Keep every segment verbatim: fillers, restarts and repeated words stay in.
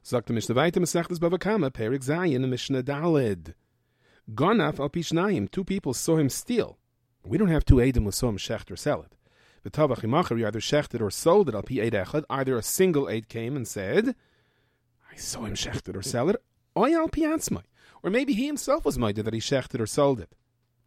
Sagt the Mishnah weiter, Masechtas Bava Kama, Perik Zayin, Mishnah Daled. Gonaf al Pishnayim, two people saw him steal. We don't have two Eidim who saw him shecht or sell it. The Tavach Imacher, you either shechted or sold it, al Pi Eid Echad. Either a single Eid came and said, I saw him shechted or sell it, or al Pi Atzmai. Or maybe he himself was moida that he shechted or sold it.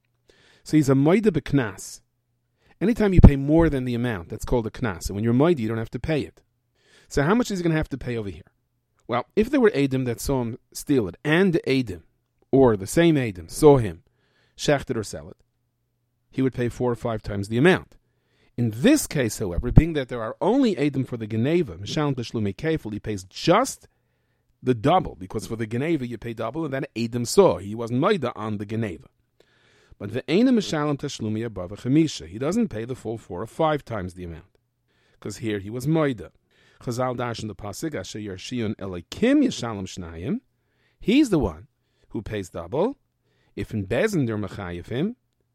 So he's a moida b'knas. Anytime you pay more than the amount, that's called a knas. And when you're moida, you don't have to pay it. So how much is he going to have to pay over here? Well, if there were Eidim that saw him steal it, and the Eidim, or the same Eidim, saw him shecht it or sell it, he would pay four or five times the amount. In this case, however, being that there are only Eidim for the Geneva, Mishalem Teshlumei Kefil, he pays just the double, because for the Geneva you pay double, and that Eidim saw. He wasn't Maida on the Geneva. But the Eina Mishalem Teshlumei Abava Chemisha, he doesn't pay the full four or five times the amount, because here he was Maida. Chazal dash in the pasuk, Asher Yarshion Elokim Yishalem Shnayim. He's the one who pays double. If in Bezin they're mechayev him,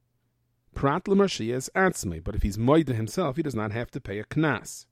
prat l'marshiya is atzmei. But if he's moida himself, he does not have to pay a knas.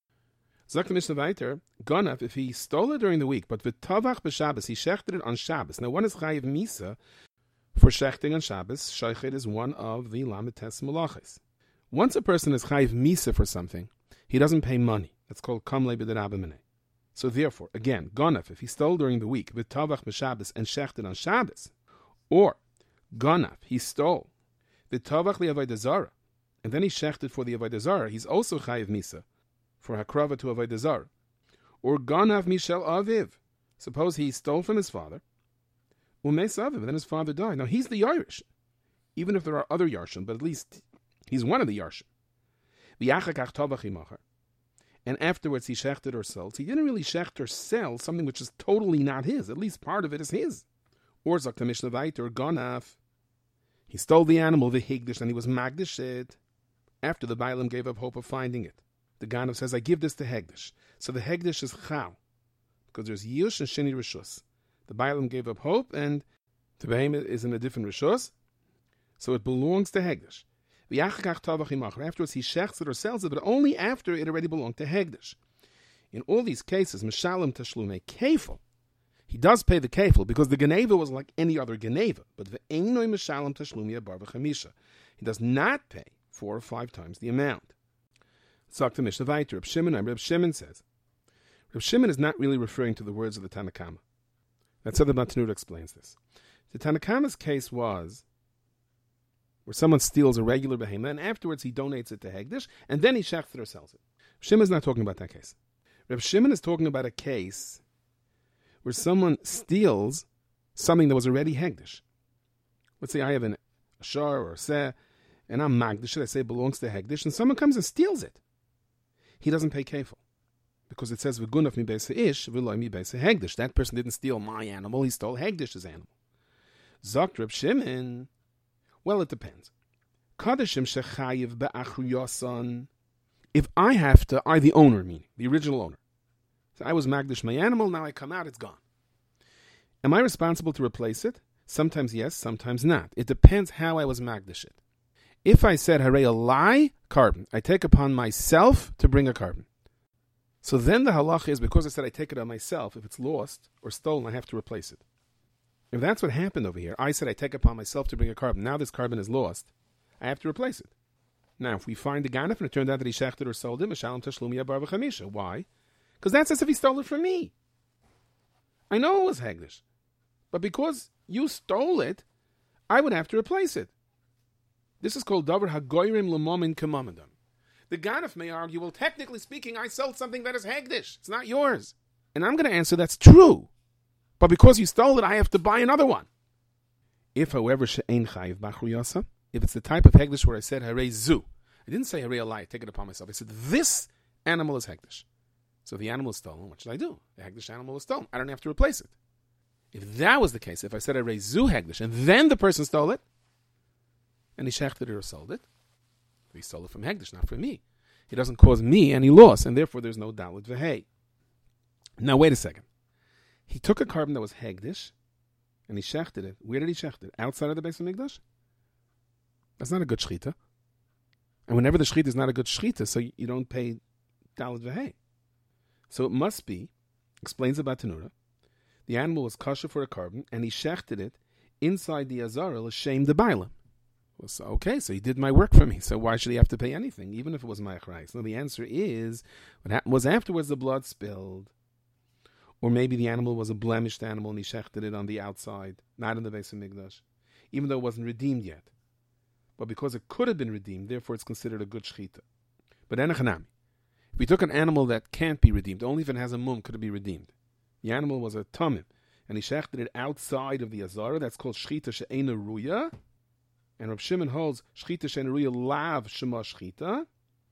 Zok the Mishnah weiter, Gonav, if he stole it during the week, but v'tovach b'Shabbos, he shechted it on Shabbos. Now, one is chayev misa for shechting on Shabbos. Shechet is one of the lamites malachis. Once a person is chayev misa for something, he doesn't pay money. That's called kamlei b'derabimene. So therefore, again, Gonav, if he stole during the week, v'tovach b'Shabbos, and shechted on Shabbos, or Gonav, he stole v'tovach li'avodah zara, and then he shechted for the avodah zara, he's also chayev misa for hakrava to avodah zara. Or Gonav mishel aviv. Suppose he stole from his father, umes aviv, then his father died. Now he's the Yarish, even if there are other Yarshim, but at least he's one of the Yarshim. V'yachakach tovach imacher. And afterwards he shechted or sold. He didn't really shecht or sell something which is totally not his. At least part of it is his. Or Zakta Mishnah Vayter, Gonav. He stole the animal, the higdish, and he was magdish it. After the Bailam gave up hope of finding it, the Gonav says, I give this to hegdish. So the hegdish is chal, because there's yush and sheni rishus. The Bailam gave up hope, and the behemoth is in a different rishus, so it belongs to hegdish. Afterwards, he shechts it or sells it, but only after it already belonged to Hegdish. In all these cases, Mishalem Teshlumei Kefil, he does pay the Kefil, because the Geneva was like any other Geneva, but Ve'enoi Mishalem Teshlumei Bar V'chamisha. He does not pay four or five times the amount. Tzak to Mishnah Vayter, Reb Shimon, Reb Shimon says, Reb Shimon is not really referring to the words of the Tanakama. That's how the Matanud explains this. The Tanakama's case was where someone steals a regular behemoth, and afterwards he donates it to Hegdish, and then he shechts it or sells it. Reb Shimon is not talking about that case. Reb Shimon is talking about a case where someone steals something that was already Hegdish. Let's say I have an, a shar or a seh, and I'm magdish, I say it belongs to Hegdish, and someone comes and steals it. He doesn't pay kefil, because it says, V'gunaf mi beisa ish, v'loi mi beisa Hegdish. That person didn't steal my animal, he stole Hegdish's animal. Zokt Reb Shimon, well, it depends. Kadashim shechayiv be'achriyosan. If I have to, I the owner, meaning the original owner. So I was magdish my animal, now I come out, it's gone. Am I responsible to replace it? Sometimes yes, sometimes not. It depends how I was magdish it. If I said harei a lie, carbon, I take upon myself to bring a carbon. So then the halacha is, because I said I take it on myself, if it's lost or stolen, I have to replace it. If that's what happened over here, I said I take upon myself to bring a carbon. Now this carbon is lost. I have to replace it. Now, if we find the ganef and it turned out that he shechted or sold it, Mishalem Teshlumei Bar V'chamisha. Why? Because that's as if he stole it from me. I know it was Hegdish. But because you stole it, I would have to replace it. This is called Davar HaGoyrim L'momin K'mamadam. The ganef may argue, well, technically speaking, I sold something that is Hegdish. It's not yours. And I'm going to answer that's true. But because you stole it, I have to buy another one. If, however, she'ein chayiv b'achriyasa, if it's the type of hegdish where I said harei zu, I didn't say harei alai, take it upon myself. I said this animal is hegdish. So if the animal is stolen, what should I do? The hegdish animal is stolen. I don't have to replace it. If that was the case, if I said harei zu hegdish, and then the person stole it, and he shechted it or sold it, he stole it from hegdish, not from me. He doesn't cause me any loss, and therefore there's no dalit v'hei. Now wait a second. He took a carbon that was hegdish, and he shechted it. Where did he shecht it? Outside of the Beis HaMikdash? That's not a good shchita. And whenever the shchita is not a good shchita, so you don't pay dalit v'hei. So it must be Explains about Tanura. The animal was kosher for a carbon, and he shechted it inside the Azara, l'shem the Bailam. Well, so, okay, so he did my work for me, so why should he have to pay anything, even if it was my achrayis? No, the answer is, what happened was afterwards the blood spilled. Or maybe the animal was a blemished animal and he shechted it on the outside, not in the Beis HaMikdash, even though it wasn't redeemed yet. But because it could have been redeemed, therefore it's considered a good shechita. But enochanami, if we took an animal that can't be redeemed, only if it has a mum could it be redeemed. The animal was a tamim, and he shechted it outside of the azara. That's called shechita she'ena ruya. And Rav Shimon holds shechita she'ena ruya lav shema shechita,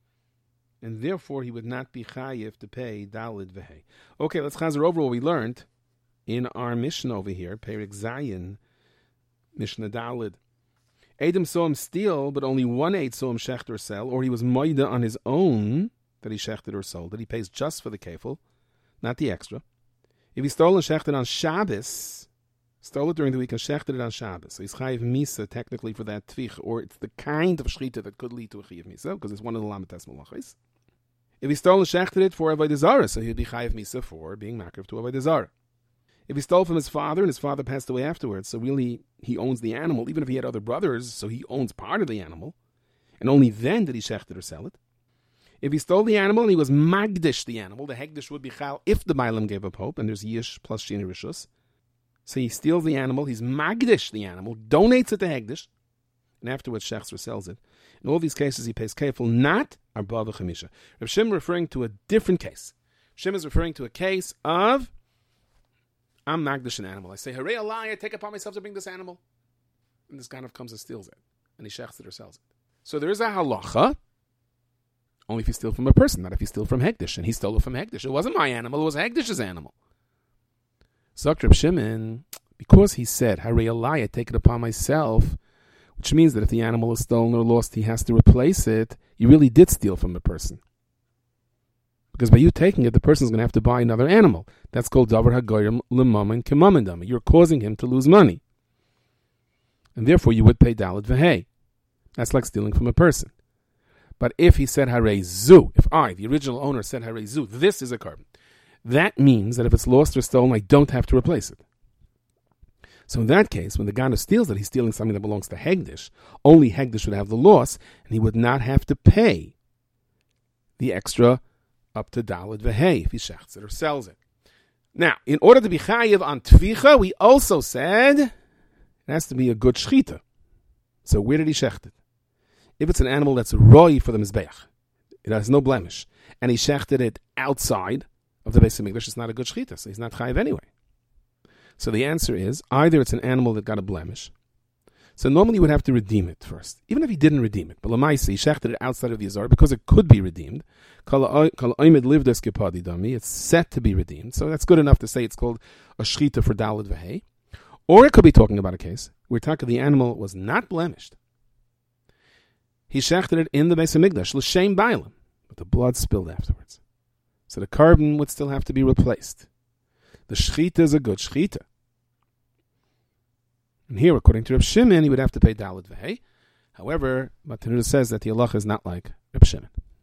and therefore he would not be chayiv to pay dalid v'hei. Okay, let's chazer over what we learned in our Mishnah over here, Perek Zayin, Mishnah dalid. Adam saw him steal, but only one aid saw him shecht or sell, or he was moida on his own that he shechted or sold, that he pays just for the kefil, not the extra. If he stole and shechted on Shabbos, stole it during the week and shechted it on Shabbos, so he's chayiv misa technically for that tvich, or it's the kind of shechita that could lead to a chayiv misa, because it's one of the lamites malachis. If he stole and shechted it for avodah zara, so he'd be chayiv misa for being makriv to avodah zara. If he stole from his father and his father passed away afterwards, so really he owns the animal, even if he had other brothers, so he owns part of the animal, and only then did he shecht it or sell it. If he stole the animal and he was magdish the animal, the hegdish would be chal if the Bailam gave up hope, and there's yish plus shini rishus. So he steals the animal, he's magdish the animal, donates it to hegdish, and afterwards shechts or sells it. In all these cases he pays kefil, not arba v'chamisha. Rav Shimon referring to a different case. Shimon is referring to a case of I'm magdish an animal. I say, hooray, a lie, I take upon myself to bring this animal. And this ganav comes and steals it. And he shechts it or sells it. So there is a halacha, only if you steal from a person, not if you steal from hegdish. And he stole it from hegdish. It wasn't my animal, it was hegdish's animal. So Reb Shimon, because he said, hooray, a lie, I take it upon myself, which means that if the animal is stolen or lost, he has to replace it, you really did steal from a person. Because by you taking it, the person's going to have to buy another animal. That's called davar hagoyim l'mamen k'mamen. You're causing him to lose money. And therefore you would pay dalad v'hei. That's like stealing from a person. But if he said harei zu, if I, the original owner, said harei zu, this is a carbon, that means that if it's lost or stolen, I don't have to replace it. So in that case, when the ganav steals it, he's stealing something that belongs to hegdish. Only hegdish would have the loss, and he would not have to pay the extra up to dalad v'hei if he shechts it or sells it. Now, in order to be chayiv on tvicha, we also said it has to be a good shechita. So where did he shecht it? If it's an animal that's roi for the mizbeach, it has no blemish, and he shechted it outside of the Beis HaMikdash, it's not a good shechita, so he's not chayiv anyway. So the answer is, either it's an animal that got a blemish, so normally you would have to redeem it first, even if he didn't redeem it. But Lamaisi, he shechted it outside of the Azar because it could be redeemed. It's set to be redeemed, so that's good enough to say it's called a shechita for dalad v'hei. Or it could be talking about a case where talking the animal was not blemished. He shechted it in the Beis HaMikdash, l'shem bailam, but the blood spilled afterwards. So the carbon would still have to be replaced. The shechita is a good shechita. And here, according to Reb Shimon, he would have to pay dalad v'hei. However, Matanura says that the halacha is not like Reb Shimon.